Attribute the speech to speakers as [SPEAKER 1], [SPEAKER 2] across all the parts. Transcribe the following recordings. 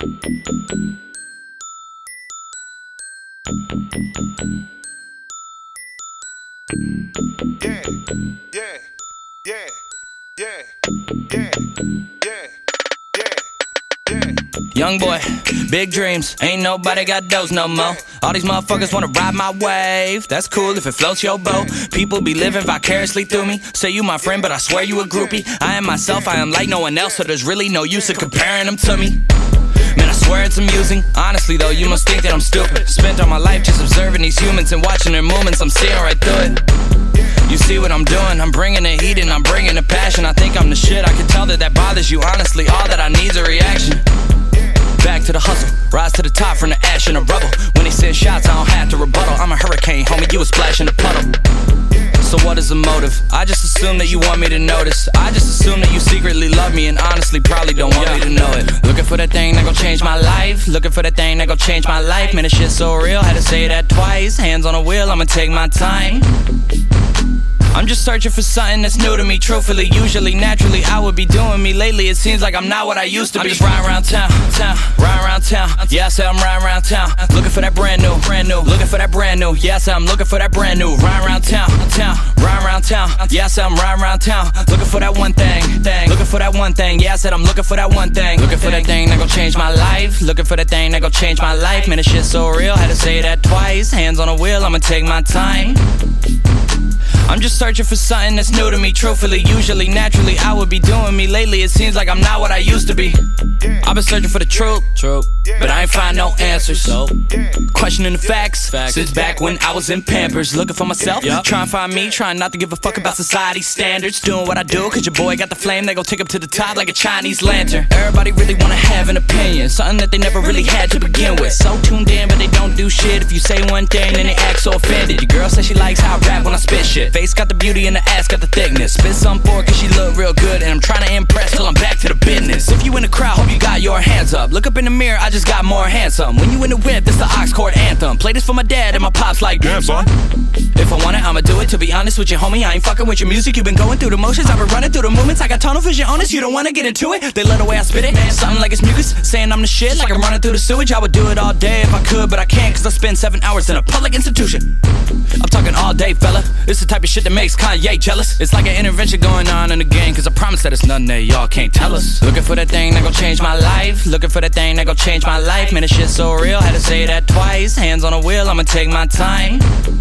[SPEAKER 1] Young boy, big dreams, ain't nobody got those no more. All these motherfuckers wanna ride my wave, that's cool if it floats your boat. People be living vicariously through me, say you my friend but I swear you a groupie. I am myself, I am like no one else, so there's really no use in comparing them to me. Man, I swear it's amusing. Honestly though, you must think that I'm stupid. Spent all my life just observing these humans and watching their movements, I'm seeing right through it. You see what I'm doing, I'm bringing the heat and I'm bringing the passion. I think I'm the shit, I can tell that bothers you. Honestly, all that I need's a reaction. Back to the hustle, rise to the top from the ash and the rubble. When they send shots, I don't have to rebuttal. I'm a hurricane, homie, you a splash in the puddle. So what is the motive? I just assume that you want me to notice. I just assume that you secretly love me and honestly probably don't want me to know it. Looking for that thing that gon' change my life. Looking for that thing that gon' change my life. Man, this shit so real, had to say that twice. Hands on the wheel, I'ma take my time. I'm just searching for something that's new to me. Truthfully, usually, naturally, I would be doing me. Lately, it seems like I'm not what I used to be. I'm just riding around town, riding around town. Yeah, I said I'm riding around town, looking for that brand new, looking for that brand new. Yeah, I said I'm looking for that brand new. Riding around town, riding around town. Yeah, I said I'm riding around town, looking for that one thing, looking for that one thing. Yeah, I said I'm looking for that one thing, looking for that thing that gon' change my life, looking for that thing that gon' change my life. Man, this shit so real, had to say that twice. Hands on the wheel, I'ma take my time. I'm just searching for something that's new to me. Truthfully, usually, naturally, I would be doing me. Lately, it seems like I'm not what I used to be. I've been searching for the truth, but I ain't find no answers. Questioning the facts since back when I was in Pampers. Looking for myself, trying to find me, trying not to give a fuck about society's standards. Doing what I do, cause your boy got the flame, they gon' take up to the top like a Chinese lantern. Everybody really wanna have an opinion, something that they never really had to begin with. So tuned in, but they don't do shit. If you say one thing, then they act so offended. Your girl says she likes how I rap when I spit shit. Face got the beauty and the ass got the thickness. Spit some for her cause she look real good, and I'm trying to impress till I'm back to the business. If you in the crowd, hope you got your hands up. Look up in the mirror, I just got more handsome. When you in the whip, this the aux chord anthem. Play this for my dad and my pops like, damn son. If I want it, I'ma do it. To be honest with you, homie, I ain't fucking with your music. You've been going through the motions, I've been running through the movements. I got tunnel vision on this, you don't wanna get into it. They love the way I spit it, something like it's mucus, saying I'm the shit, like I'm running through the sewage. I would do it all day if I could, but I can't cause I spend 7 hours in a public institution. I'm talking all day, fella. It's the type of shit that makes Kanye jealous. It's like an intervention going on in the game, cause I promise that it's nothing that y'all can't tell us. Looking for that thing that gon' change my life, looking for that thing that gon' change my life. Man, this shit so real, had to say that twice. Hands on the wheel, I'ma take my time.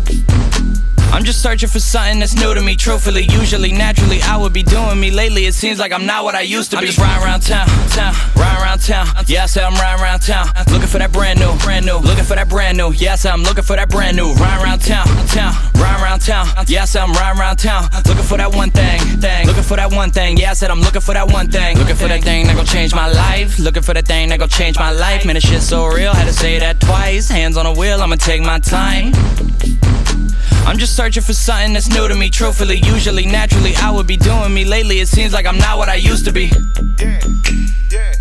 [SPEAKER 1] I'm just searching for something that's new to me. Truthfully, usually, naturally, I would be doing me. Lately, it seems like I'm not what I used to be. I'm just riding around town, riding around town. Yeah, I said I'm riding around town, looking for that brand new, looking for that brand new. Yeah, I said I'm looking for that brand new. Riding around town, riding around town. Yeah, I said I'm riding around town, looking for that one thing, looking for that one thing. Yeah, I said I'm looking for that one thing, looking for that thing that gon' change my life, looking for that thing that gon' change my life. Man, this shit so real, had to say that twice. Hands on the wheel, I'ma take my time. I'm just searching for something that's new to me. Truthfully, usually, naturally, I would be doing me. Lately, it seems like I'm not what I used to be.